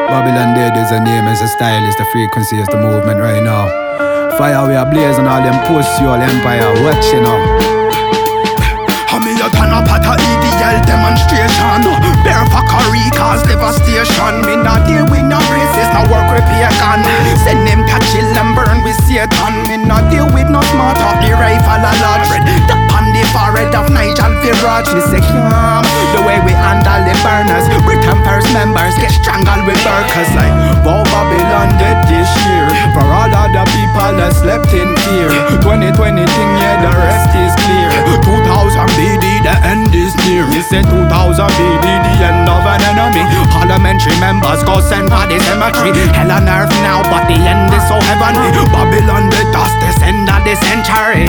Babylon Dead is a name, it's a style, it's the frequency, it's the movement right now. Fire we are blazing, all them pussy, all empire, watch you know. Me a turn up at a EDL demonstration. Bare fuckery cause devastation. Me not deal with no racist, no work with pagan. Send them to chill and burn with Satan. Me not deal with no smart off the rifle a large red. Tap on the forehead of Nigel Farage. Me say the way we handle the burners. Britain first members get strangled with burkers. Like Bow Babylon dead this year. For all other people that slept in fear. 2020 thing, yeah, the rest is clear. 2000 BD, the end is near. Me say 2000 BD, the end of an enemy. Parliamentary members go send for the cemetery. Hell on earth now, but the end is so heavenly. Babylon the dust, the end of the century.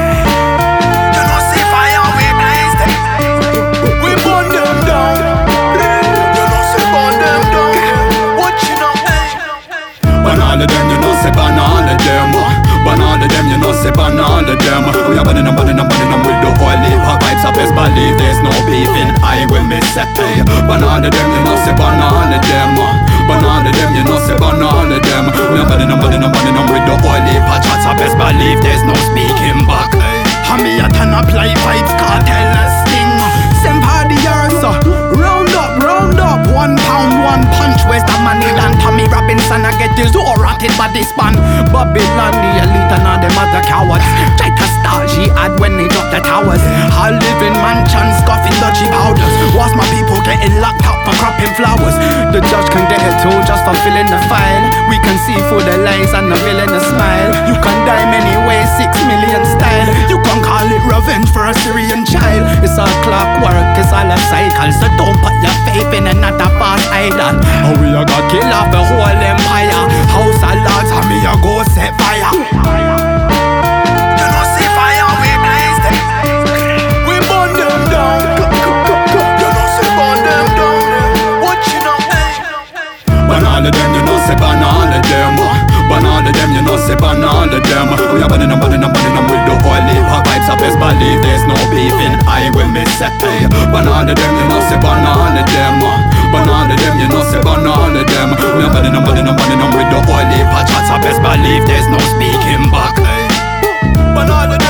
You know see fire we blaze them. We burn them down. You know see burn them down. What you know? Burn all of them, you know say burn all of them. Burn all of them, you know say burn all of them. We are burning them with the oil heap vibes. I best believe there's no beef in I will miss it. Burn all of them, you know say burn all of them. Burn all of them, you know say burn all of them. We are burning them with the oil heap shots. I best believe there's no speaking back. Me a turn up like vibes, cartel sting. Same party so round up. 1 pound, 1 punch. Where's the money than Tommy Robinson? I get his door rotted body span. Babylon, the elite and all them other cowards. Try to start jihad when they drop the towers. I live in mansions, scoffing dodgy powders. Watch my people getting locked up for cropping flowers. The judge can get it too just for filling the file. We can see through the lies and the villain a smile. You can die many ways, 6 million style. You can call it revenge for a Syrian child. It's all clockwork, it's all a cycle. So don't put your faith in another fast idol. Oh, we a got kill off the whole empire. House of Lords, and me a go set fire. You know see fire we blaze them. We burn them down. You know see burn them down. What you know? Burn all of them, you know say burn all of them. Burn all of them, you know say burn all of them. We are burning them with the oil heap vibes. I best believe there's no beef in I will miss it. Burn all of them, you know say burn all of them. Burn all of them, you know say burn all of them. We are burning them with the oil heap shots. I best believe there's no speaking back. Burn all of them.